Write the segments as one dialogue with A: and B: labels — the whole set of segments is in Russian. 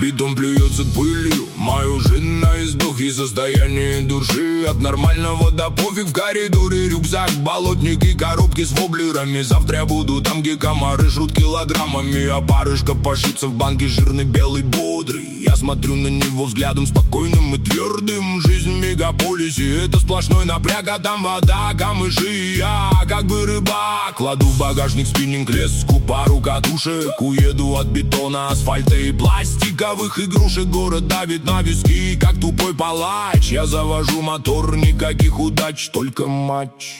A: битум плюется пылью. Мою жизнь на издох и состояние души. От нормального до пофиг, в коридоре рюкзак, болотник и коробки с воблерами. Завтра я буду там, где комары жрут килограммами, а барышка пошится в банке жирный, белый, бодрый. Я смотрю на него взглядом спокойным и твердым. Жизнь в мегаполисе — это сплошной напряг, а там вода, камыши, и я как бы рыбак. Кладу в багажник спиннинг, леску, пару катушек. Уеду от бетона, асфальта и пластиковых игрушек. Город давит на виски, как тупой палач. Я завожу мотор, никаких удач, только матч.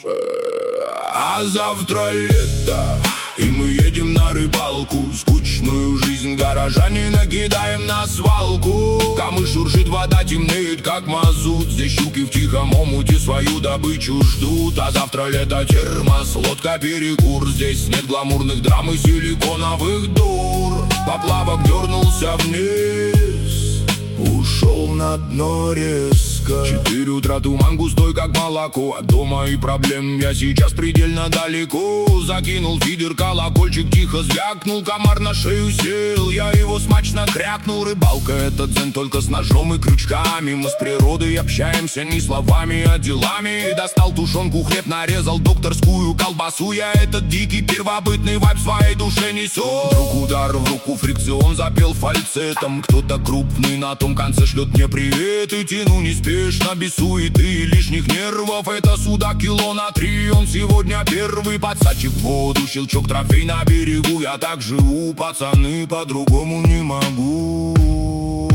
A: А завтра лето, и мы едем на рыбалку. Скучную жизнь горожане накидаем на свалку. Камыш шуршит, вода темнеет, как мазут. Здесь щуки в тихом омуте свою добычу ждут. А завтра лето, термос, лодка, перекур. Здесь нет гламурных драм и силиконовых дур. Поплавок дернулся вниз, ушел на дно резко. 4 утра, туман густой, как молоко. От дома и проблем я сейчас предельно далеко. Закинул фидер, колокольчик тихо звякнул. Комар на шею сел, я его смачно крякнул. Рыбалка — это дзен, только с ножом и крючками. Мы с природой общаемся не словами, а делами. Достал тушенку, хлеб, нарезал докторскую колбасу. Я этот дикий первобытный вайб своей душе несу. Вдруг удар в руку, фрикцион запел фальцетом. Кто-то крупный на том конце шлет мне привет. И тяну неспешно, без суеты и лишних нервов. Это судак кило на 3, он сегодня первый. Подсачив в воду, щелчок, трофей на берегу. Я так живу, пацаны, по-другому не могу.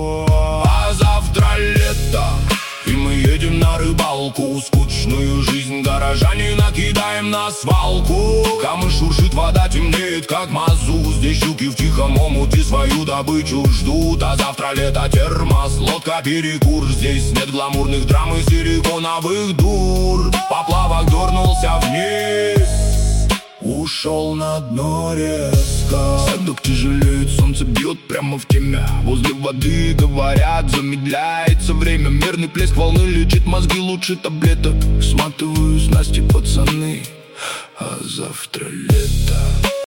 A: А завтра лето, и мы едем на рыбалку. Скучную жизнь горожане накидаем на свалку. Камыш шуршит, вода темнеет, как мазут. Здесь щуки в тихом омуте свою добычу ждут. А завтра лето, термос, лодка, перекур. Здесь нет гламурных драм и силиконовых дур. Поплавок дернулся вниз, ушел на дно резко. Садок тяжелеет, солнце бьет прямо в темя. Возле воды, говорят, замедляется время. Мерный плеск волны лечит мозги лучше таблеток. Сматываю снасти, пацаны, а завтра лето.